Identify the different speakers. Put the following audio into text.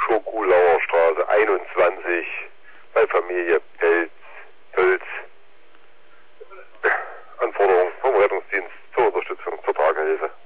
Speaker 1: Schokulauer Straße 21 bei Familie Pölz. Anforderung vom Rettungsdienst zur Unterstützung zur Tragehilfe.